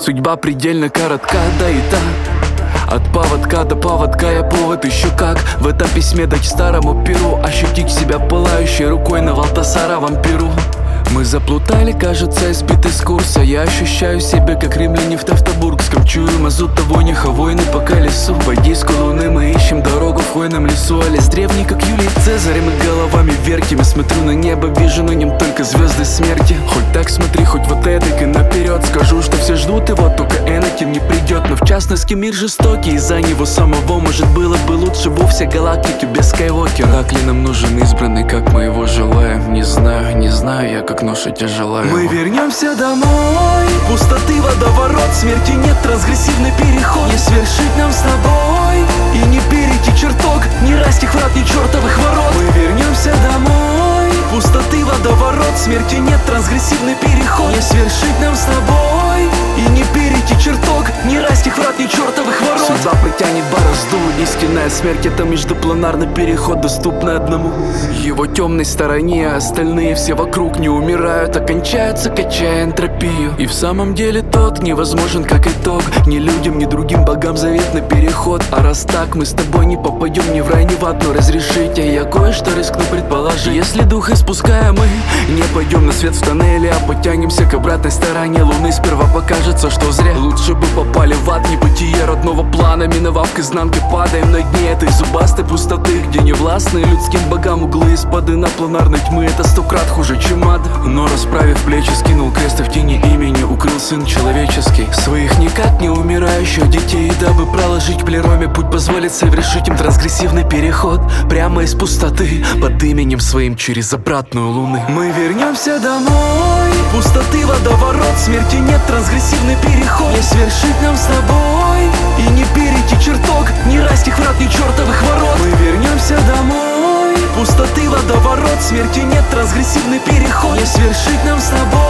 Судьба предельно коротка, да и так. От поводка до поводка я повод еще как. В этом письме дать старому перу ощутить себя пылающей рукой на Валтасаровом перу. Мы заплутали, кажется, сбиты с курса. Я ощущаю себя, как римляне в Тавтобургском. Чую мазута, вониха, войны по колесу. По диску луны мы ищем дорогу в хвойном лесу. А лес древний, как Юлий Цезарь, мы головами вертим. Я смотрю на небо, вижу на нем только звезды смерти. Хоть так смотри, хоть вот эдак и наперед. Скажу, что все ждут его, только Энакин не придет. Но в частности мир жестокий, из-за него самого, может, было бы лучше вовсе галактики без Скайуокера. Так ли нам нужен избранный, как мы его желаем? Не знаю я, как ноша тяжелая. Мы вернемся домой. Пустоты водоворот, смерти нет, трансгрессивный переход. Не свершить нам с тобой и не перейти чертог, не растих врат, ни чертовых ворот. Мы вернемся домой. Пустоты водоворот, смерти нет, трансгрессивный переход. Не свершить нам с тобой и не перейти чертог, не растих врат, ни чертовых ворот. Судьба протянет борозду, истинная смерть — это междупланарный переход, доступный одному его темной стороне. А остальные все вокруг не умирают, а кончаются, качая энтропию. И в самом деле тот невозможен как итог. Ни людям, ни другим богам заветный переход. А раз так, мы с тобой не попадем ни в рай, ни в ад. Но разрешите, я кое-что рискну предположить. Если дух испускаем, мы не пойдем на свет в тоннеле, а потянемся к обратной стороне луны. Сперва покажется, что зря. Лучше бы попали в ад, небытие родного плана. Миновав к изнанке, падаем на дне этой зубастой пустоты, где не властны людским богам углы из-под инопланарной тьмы. Это 100 крат хуже, чем ад. Но расправив плечи, скинул крест, и в тени имени укрыл сын человеческий своих никак не умирающих детей, дабы проложить к плероме путь, позволит совершить им трансгрессивный переход прямо из пустоты под именем своим через обратную луны. Мы вернемся домой. Пустоты водоворот, смерти нет, трансгрессивный переход. Не свершить нам с тобой и не перейти чертог, не растих врат, ни чертовых ворот. Мы вернемся домой. Пустоты водоворот, смерти нет, трансгрессивный переход. Не свершить нам с тобой